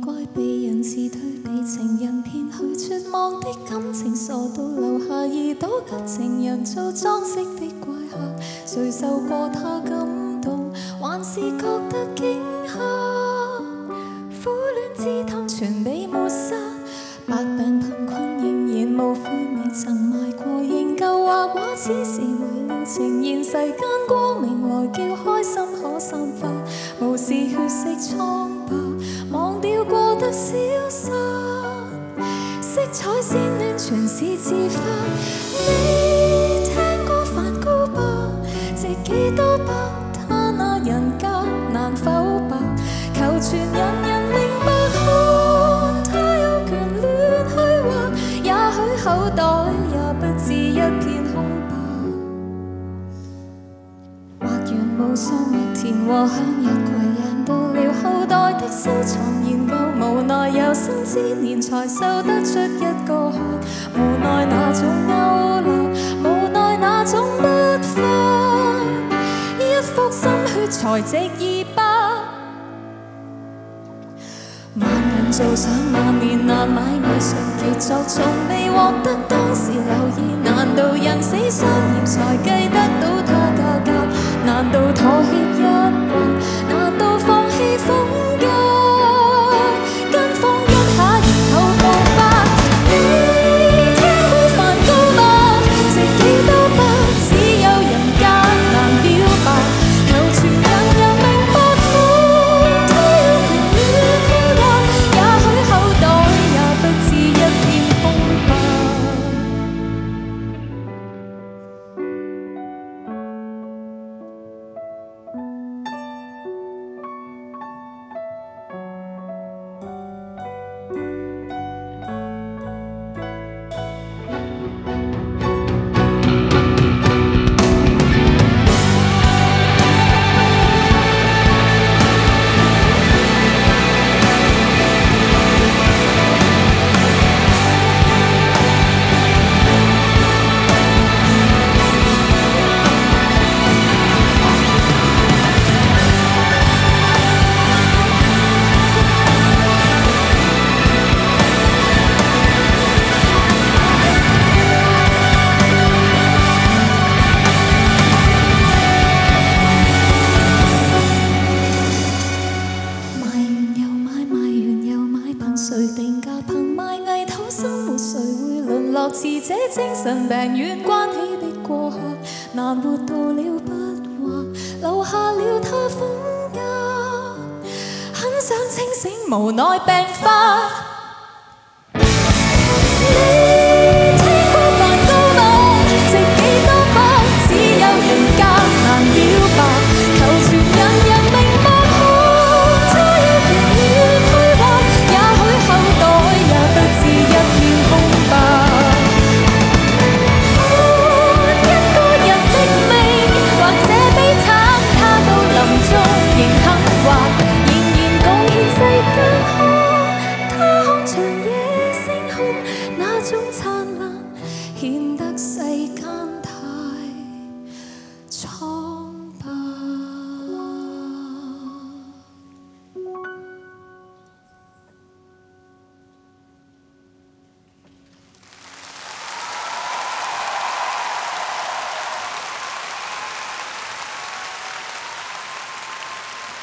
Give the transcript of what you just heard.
怪被人辭退，被情人騙去，絕望的感情傻到留下耳朵給情人做裝飾的怪客，誰受過他感動，還是覺得驚嚇？苦戀之湯全被抹殺，百病貧困仍然無悔，未曾賣過仍舊話話，只是為了呈現世間光明來叫開心可散發，無視血色蒼白，忘掉過得瀟灑，色彩鮮暖全是自發。你聽過梵高吧？值幾多百？他那人格難否白？求全人人明白，看他有權亂去畫，也許口袋也不止一片空白。畫完無數麥田和向日葵，贏到了後代的收藏研究，無奈有生之年才收得出一個客，無奈那種勾勒，無奈那種筆法，一幅心血才值200。萬人做上萬年難買藝術傑作，從未獲得當時留意，難道人死3年才計得到它價格？難道妥協一劃？難道放棄風格？跟風一下然後步伐。你聽過梵高吧？值幾多百？只有人格難表白，求全人人明白，看他有權亂去畫，也許口袋也不止一片空白。誰定價憑賣藝討生活，誰會淪落似這精神病院關起的過客，難活到了不惑，留下了他風格，很想清醒無奈病發。